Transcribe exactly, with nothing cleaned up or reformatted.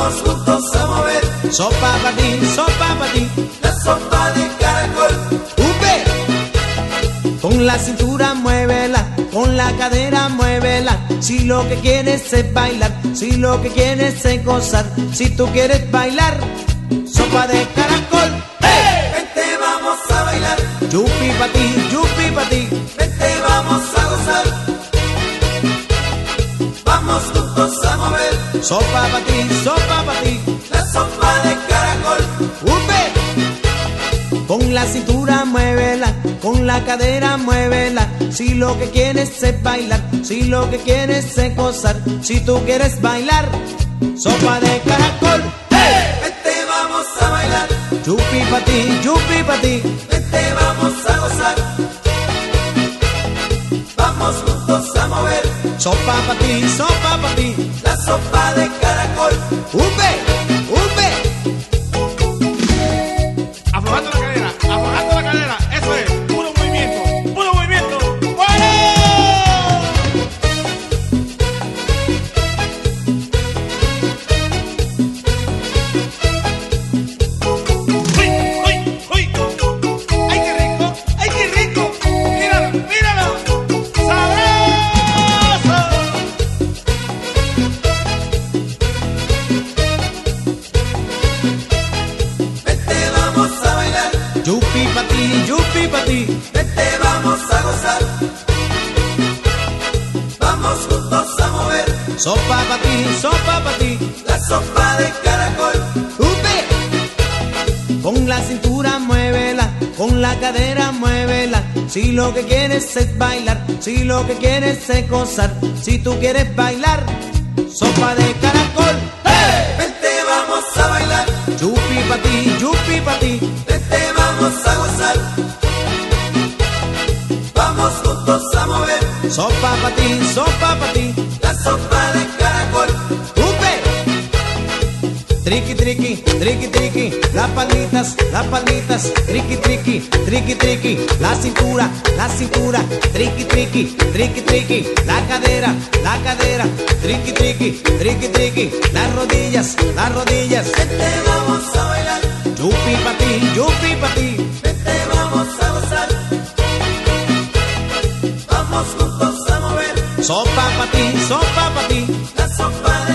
vamos juntos a mover. Sopa para ti, sopa para ti, la sopa de caracol. ¡Upe! Con la cintura muévela, con la cadera muévela. Si lo que quieres es bailar, si lo que quieres es gozar, si tú quieres bailar, sopa de caracol. ¡Hey! Vente, vamos a bailar. Yupi pa' ti, yupi pa' ti. Vente, vamos a gozar. Vamos juntos a mover. Sopa pa' ti, sopa pa' ti, la sopa de caracol. ¡Upe! Con la cintura muévela, con la cadera muévela. Si lo que quieres es bailar, si lo que quieres es gozar, si tú quieres bailar, sopa de caracol. ¡Hey! Vente, vamos a bailar. Yupi pa' ti, yupi pa' ti. Vente, vamos a gozar. Vamos juntos a mover. Sopa pa' ti, sopa pa' ti, la sopa de caracol. ¡Upe! ¡Upe! Aflojando la cadera, aflojando la cadera. Eso es, puro movimiento, puro movimiento. ¡Bueno! ¡Uy, uy, uy! ¡Ay, qué rico! ¡Ay, qué rico! ¡Míralo, míralo! ¡Sabroso! Vente, vamos a bailar. Yupi pa' ti, yupi pa' ti, Vente, vamos a gozar. Vamos juntos a mover. sopa pa' ti, sopa pa' ti, la sopa de caracol. ¡Upe! Con la cintura muévela, con la cadera muévela. Si lo que quieres es bailar, si lo que quieres es gozar, si tú quieres bailar, sopa de caracol. ¡Hey! Vente, vamos a bailar. Yupi pa' ti, yupi pa' ti, Vente, vamos a gozar. Vamos juntos a mover. sopa pa' ti, sopa pa' ti, la sopa de caracol. ¡Upe! Triqui, triqui, triqui, triqui, las palmitas, las palmitas, triqui, triqui, triqui, triqui, la cintura, la cintura, triqui, triqui, triqui, triqui, la cadera, la cadera, triqui, triqui, triqui, triqui, las rodillas, las rodillas. Vente, vamos a bailar. Yupi pa' ti, yupi pa' ti, Vente, vamos a gozar. Vamos juntos a mover. sopa pa' ti, sopa pa' ti, la sopa de